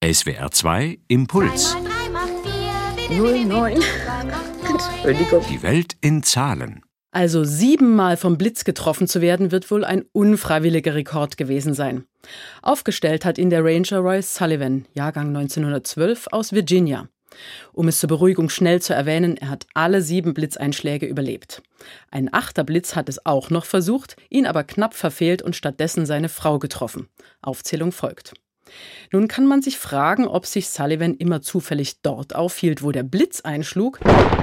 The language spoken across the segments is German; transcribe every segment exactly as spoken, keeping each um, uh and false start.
S W R zwei Impuls. null neun. Entschuldigung. Die Welt in Zahlen. Also siebenmal vom Blitz getroffen zu werden, wird wohl ein unfreiwilliger Rekord gewesen sein. Aufgestellt hat ihn der Ranger Roy Sullivan, Jahrgang neunzehnhundertzwölf, aus Virginia. Um es zur Beruhigung schnell zu erwähnen, er hat alle sieben Blitzeinschläge überlebt. Ein achter Blitz hat es auch noch versucht, ihn aber knapp verfehlt und stattdessen seine Frau getroffen. Aufzählung folgt. Nun kann man sich fragen, ob sich Sullivan immer zufällig dort aufhielt, wo der Blitz einschlug,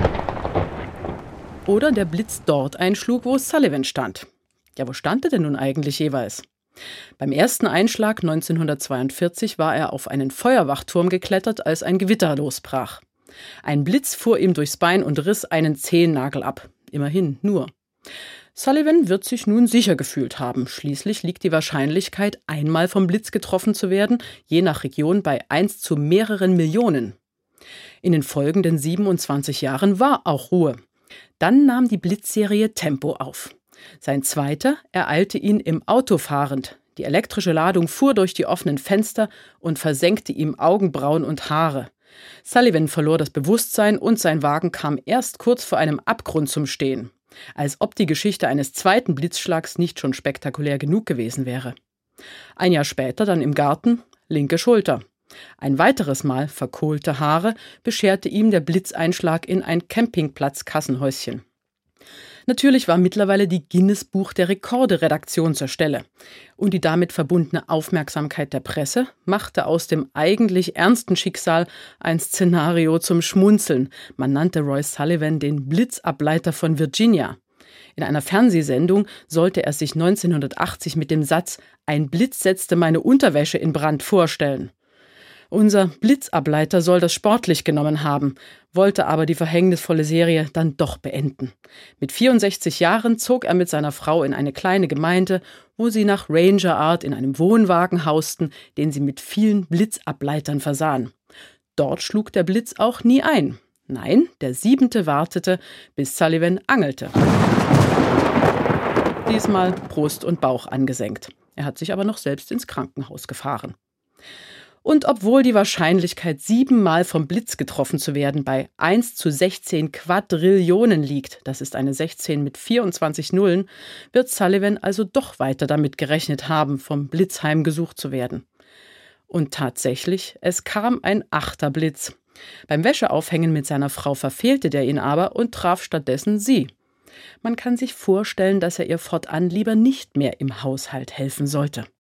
oder der Blitz dort einschlug, wo Sullivan stand. Ja, wo stand er denn nun eigentlich jeweils? Beim ersten Einschlag neunzehnhundertzweiundvierzig war er auf einen Feuerwachturm geklettert, als ein Gewitter losbrach. Ein Blitz fuhr ihm durchs Bein und riss einen Zehennagel ab. Immerhin nur. Sullivan wird sich nun sicher gefühlt haben. Schließlich liegt die Wahrscheinlichkeit, einmal vom Blitz getroffen zu werden, je nach Region bei eins zu mehreren Millionen. In den folgenden siebenundzwanzig Jahren war auch Ruhe. Dann nahm die Blitzserie Tempo auf. Sein zweiter ereilte ihn im Auto fahrend. Die elektrische Ladung fuhr durch die offenen Fenster und versenkte ihm Augenbrauen und Haare. Sullivan verlor das Bewusstsein und sein Wagen kam erst kurz vor einem Abgrund zum Stehen. Als ob die Geschichte eines zweiten Blitzschlags nicht schon spektakulär genug gewesen wäre. Ein Jahr später dann im Garten, linke Schulter. Ein weiteres Mal verkohlte Haare bescherte ihm der Blitzeinschlag in ein Campingplatz-Kassenhäuschen. Natürlich war mittlerweile die Guinness-Buch der Rekorde-Redaktion zur Stelle. Und die damit verbundene Aufmerksamkeit der Presse machte aus dem eigentlich ernsten Schicksal ein Szenario zum Schmunzeln. Man nannte Roy Sullivan den Blitzableiter von Virginia. In einer Fernsehsendung sollte er sich neunzehnhundertachtzig mit dem Satz »Ein Blitz setzte meine Unterwäsche in Brand« vorstellen. Unser Blitzableiter soll das sportlich genommen haben, wollte aber die verhängnisvolle Serie dann doch beenden. Mit vierundsechzig Jahren zog er mit seiner Frau in eine kleine Gemeinde, wo sie nach Ranger-Art in einem Wohnwagen hausten, den sie mit vielen Blitzableitern versahen. Dort schlug der Blitz auch nie ein. Nein, der siebente wartete, bis Sullivan angelte. Diesmal Brust und Bauch angesenkt. Er hat sich aber noch selbst ins Krankenhaus gefahren. Und obwohl die Wahrscheinlichkeit, siebenmal vom Blitz getroffen zu werden, bei eins zu sechzehn Quadrillionen liegt, das ist eine sechzehn mit vierundzwanzig Nullen, wird Sullivan also doch weiter damit gerechnet haben, vom Blitz heimgesucht zu werden. Und tatsächlich, es kam ein achter Blitz. Beim Wäscheaufhängen mit seiner Frau verfehlte der ihn aber und traf stattdessen sie. Man kann sich vorstellen, dass er ihr fortan lieber nicht mehr im Haushalt helfen sollte.